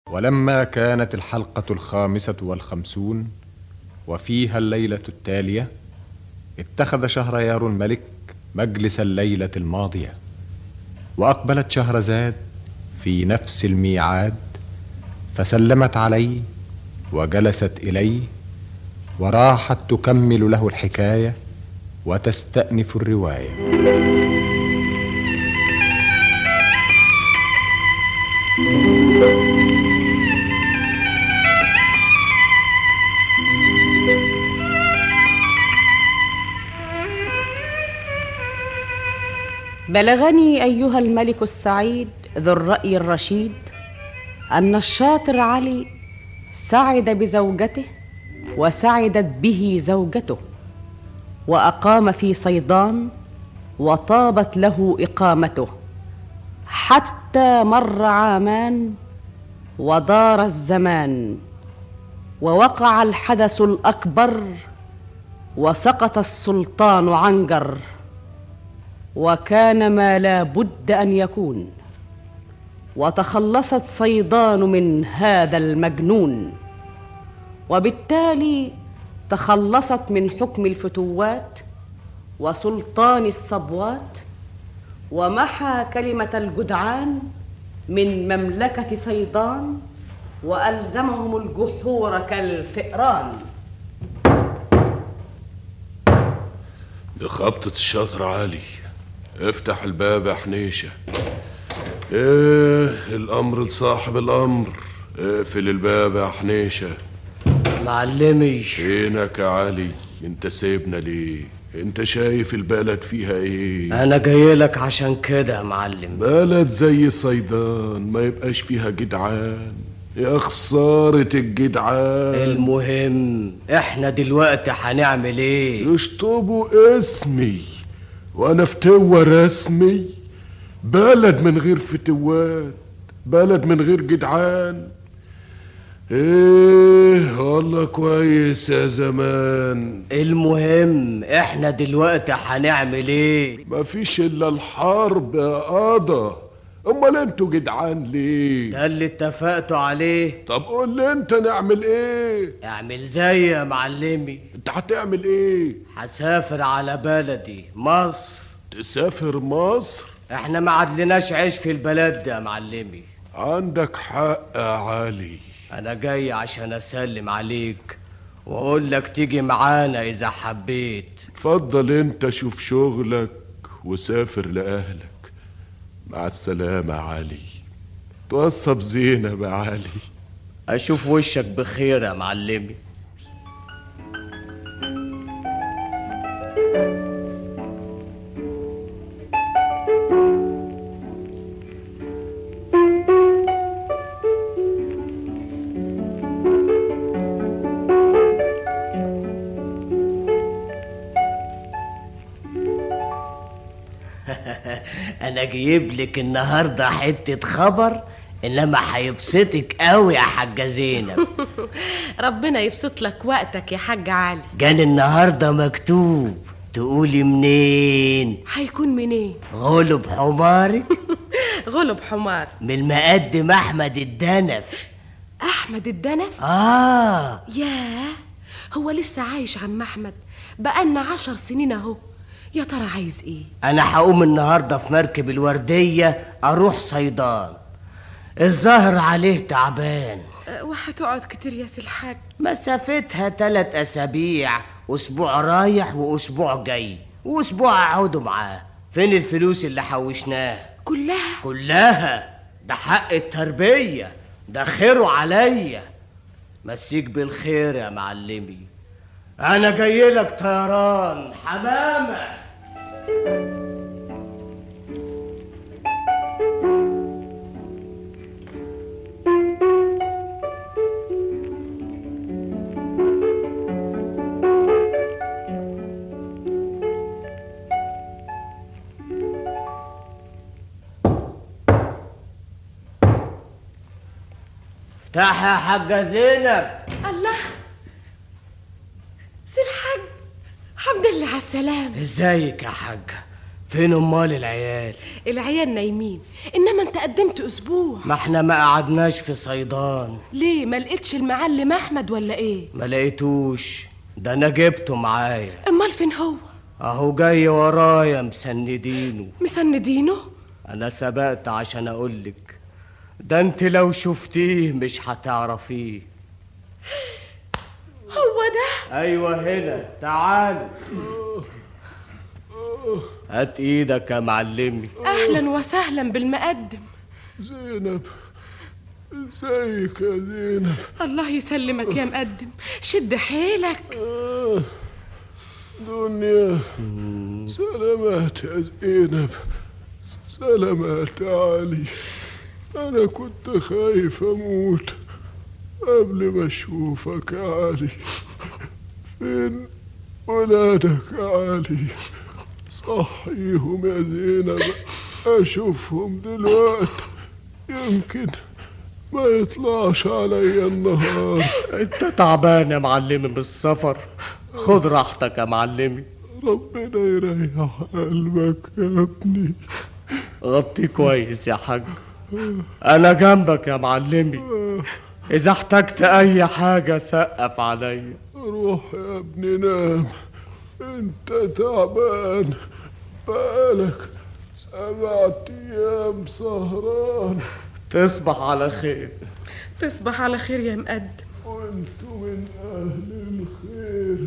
ولما كانت الحلقة 55 وفيها الليلة التالية، اتخذ شهريار الملك مجلس الليلة الماضية، وأقبلت شهرزاد في نفس الميعاد، فسلمت عليه وجلست إليه، وراحت تكمل له الحكاية وتستأنف الرواية. بلغني أيها الملك السعيد ذو الرأي الرشيد أن الشاطر علي سعد بزوجته وسعدت به زوجته، وأقام في صيدان وطابت له إقامته، حتى مر عامان ودار الزمان، ووقع الحدث الأكبر وسقط السلطان عنجر، وكان ما لا بد أن يكون، وتخلصت صيدان من هذا المجنون، وبالتالي تخلصت من حكم الفتوات وسلطان الصبوات، ومحى كلمة الجدعان من مملكة صيدان، وألزمهم الجحور كالفئران. دي خبطة الشاطر علي. افتح الباب يا حنيشة. ايه الامر لصاحب الامر. اقفل الباب يا حنيشة. معلمي. فينك يا علي؟ انت سايبنا ليه؟ انت شايف البلد فيها ايه؟ انا جايلك عشان كده يا معلم. بلد زي صيدان ما يبقاش فيها جدعان، يا خسارة الجدعان. المهم احنا دلوقتي هنعمل ايه؟ يشطبوا اسمي وانا فتوة رسمي. بلد من غير فتوات، بلد من غير جدعان. ايه والله كويس يا زمان. المهم احنا دلوقتي هنعمل ايه؟ مفيش الا الحرب يا قضا. امال انتوا جدعان ليه؟ ده اللي اتفقتوا عليه. طب قول لي انت نعمل ايه؟ اعمل زي يا معلمي. انت هتعمل ايه؟ هسافر على بلدي مصر. تسافر مصر؟ احنا ما عدلناش عيش في البلد ده يا معلمي. عندك حق يا علي. انا جاي عشان اسلم عليك واقول لك تيجي معانا اذا حبيت. اتفضل انت شوف شغلك وسافر لاهلك. مع السلامة يا علي. توصب زينب يا علي. اشوف وشك بخير يا معلمي. انا جايب لك النهارده حته خبر انما هيبسطك قوي يا حاجه زينب. ربنا يبسط لك وقتك يا حاج علي. جاني النهارده مكتوب. تقولي منين؟ هيكون منين؟ غلب حمارك. غلب حمار من المقدم احمد الدنف. احمد الدنف؟ ياه، هو لسه عايش عم احمد؟ بقالنا 10 سنين اهو. يا ترى عايز ايه؟ انا هقوم النهارده في مركب الورديه اروح صيدان. الظاهر عليه تعبان. وهتقعد كتير يا سي الحاج؟ مسافتها 3 أسابيع، اسبوع رايح واسبوع جاي، واسبوع اقعده معاه. فين الفلوس اللي حوشناها؟ كلها. ده حق التربيه، ده خيره عليا. مسيك بالخير يا معلمي. انا جايلك طيران حمامه. افتح يا حاجه زينب. الله، سي الحاج، حمد لله على السلامه. ازيك يا حاجه؟ فين امال العيال؟ العيال نايمين، انما انت قدمت اسبوع. ما احنا ما قعدناش في صيدان. ليه ما لقيتش المعلم احمد ولا ايه؟ ما لقيتوش، ده انا جبته معايا. امال فين هو؟ اهو جاي ورايا مسندينه. مسندينه؟ انا سبقت عشان اقولك، ده انت لو شفتيه مش هتعرفيه. هو ده؟ ايوه هنا، تعال. هات ايدك يا معلمي. اهلا وسهلا بالمقدم. زينب، ازيك يا زينب؟ الله يسلمك يا مقدم، شد حيلك. دنيا، سلامات يا زينب، سلامات يا علي. انا كنت خايف اموت قبل ما اشوفك يا علي. فين ولادك يا علي؟ صحيهم يا زينب، اشوفهم دلوقتي، يمكن ما يطلعش عليا النهار. انت تعبان يا معلمي بالسفر، خد راحتك يا معلمي. ربنا يريح قلبك يا ابني. غطي كويس يا حاج، انا جنبك يا معلمي، اذا احتجت اي حاجة سقف عليا. روح يا ابني نام، انت تعبان، بقالك 7 أيام سهران. تصبح على خير. تصبح على خير يا مقدم. وانتوا من اهل الخير.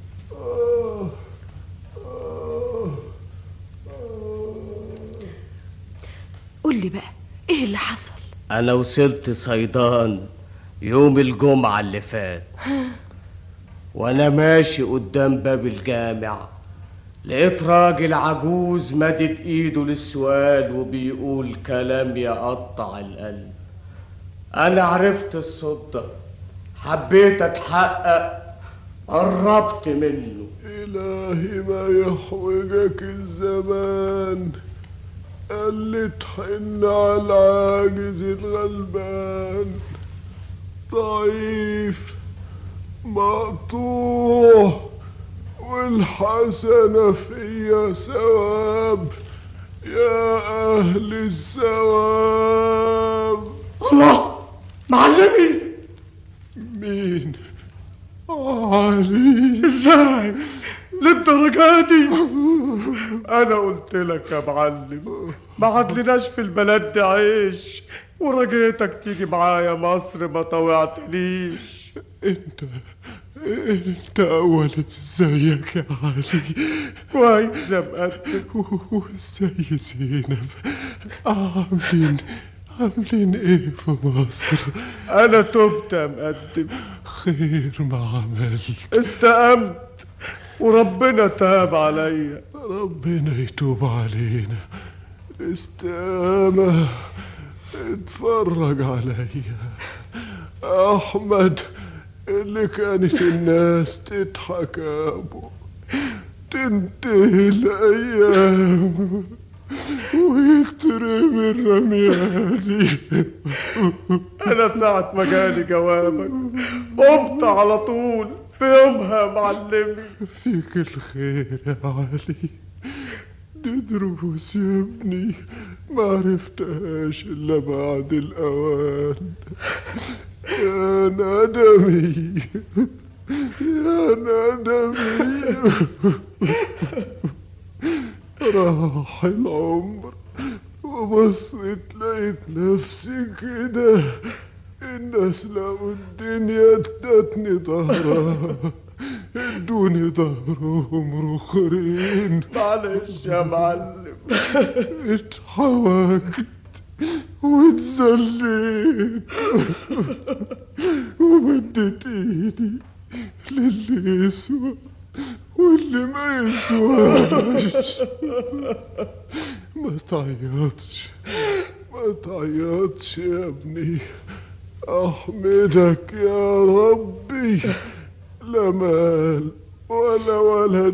قول لي بقى ايه اللي حصل؟ انا وصلت صيدان يوم الجمعة اللي فات، وانا ماشي قدام باب الجامع لقيت راجل عجوز مدد ايده للسؤال وبيقول كلام يقطع القلب. انا عرفت الصوت ده، حبيت اتحقق، قربت منه. إلهي ما يحوجك الزمان، اللي تحن على العاجز الغلبان، ضعيف مقطوع والحسنة فيا ثواب، يا أهل الثواب. الله، معلمي. مين؟ علي. ازاي للدرجة دي؟ انا قلت لك يا معلم ما عدلناش في البلد دي عيش، ورجيتك تيجي معايا مصر ما طوعتليش. انت اول ازيك يا علي؟ كويس يا مقدم. وازاي زينب؟ عاملين ايه في مصر؟ انا تبت يا مقدم. خير ما عملت؟ استقمت وربنا تاب عليا. ربنا يتوب علينا. استقامة. اتفرج عليا احمد اللي كانت الناس تضحك ابو، تنتهي الايام ويترمي الرمياني. انا ساعة ما جالي جوابك قمت على طول في يومها يا معلمي. فيك الخير يا علي، دي دروس يا ابني ما عرفتهاش الا بعد الاوان. يا ندمي، يا ندمي. راح العمر وبصيت لقيت نفسي كده، الناس لقوا الدنيا ادتني ظهرها، ادوني ظهرهم رخرين. معلش يا معلم. اتحوجت واتذليت ومدت ايدي للي يسوى واللي ما يسواش. ما تعيطش يا ابني، احمدك يا ربي، لا مال ولا ولد،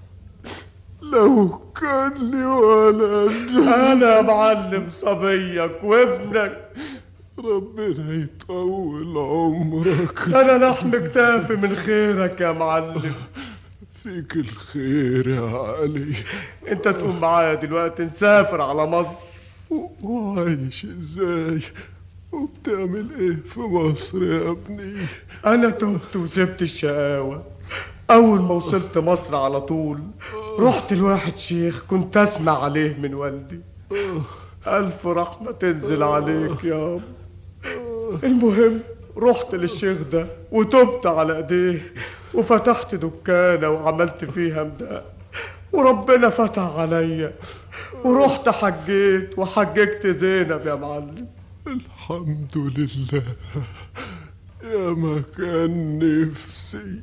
لو كان لي ولد. انا يا معلم صبيك وابنك، ربنا يطول عمرك. انا لحم كتافي من خيرك يا معلم. فيك الخير يا علي. انت تقوم معايا دلوقتي نسافر على مصر. وعايش ازاي وبتعمل ايه في مصر يا ابني؟ انا تهت وسبت الشقاوة. اول ما وصلت مصر على طول رحت لواحد شيخ كنت اسمع عليه من والدي. الف رحمة تنزل عليك يا ابو. المهم رحت للشيخ ده وتبت على ايديه وفتحت دكانة وعملت فيها مداء وربنا فتح عليا ورحت حجيت وحججت زينب يا معلم. الحمد لله. يا ما كان نفسي.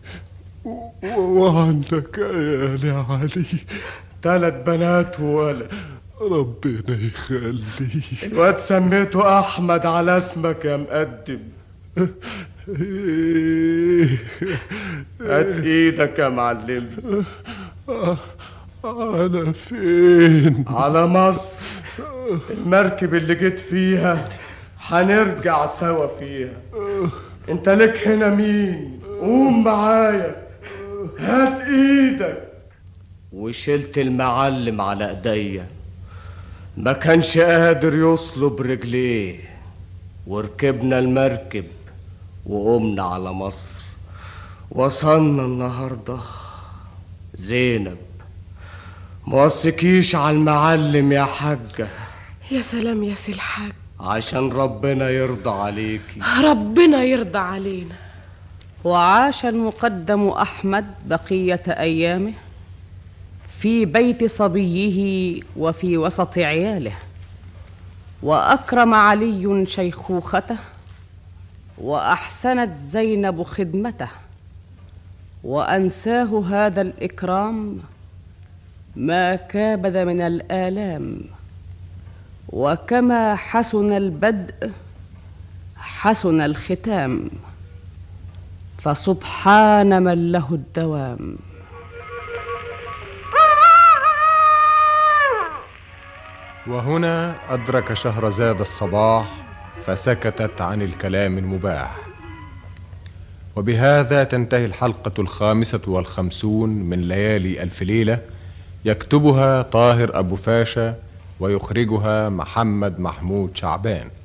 وعندك عيال يا علي؟ 3 بنات وولد. ربنا يخلي. الواد سميته احمد على اسمك يا مقدم. هات ايدك يا معلم. على فين؟ على مصر. المركب اللي جيت فيها هنرجع سوا فيها. انت لك هنا مين؟ قوم معايا. هات ايدك. وشلت المعلم على ايديا، ما كانش قادر يصلب رجليه، وركبنا المركب وقمنا على مصر. وصلنا النهارده. زينب موصيكيش على المعلم يا حاجة. يا سلام يا سي الحاج، عشان ربنا يرضى عليكي. ربنا يرضى علينا. وعاش المقدم أحمد بقية أيامه في بيت صبيه وفي وسط عياله، وأكرم علي شيخوخته، وأحسنت زينب خدمته، وأنساه هذا الإكرام ما كابد من الآلام. وكما حسن البدء حسن الختام، فسبحان من له الدوام. وهنا أدرك شهرزاد الصباح فسكتت عن الكلام المباح. وبهذا تنتهي الحلقة 55 من ليالي ألف ليلة، يكتبها طاهر أبو فاشا ويخرجها محمد محمود شعبان.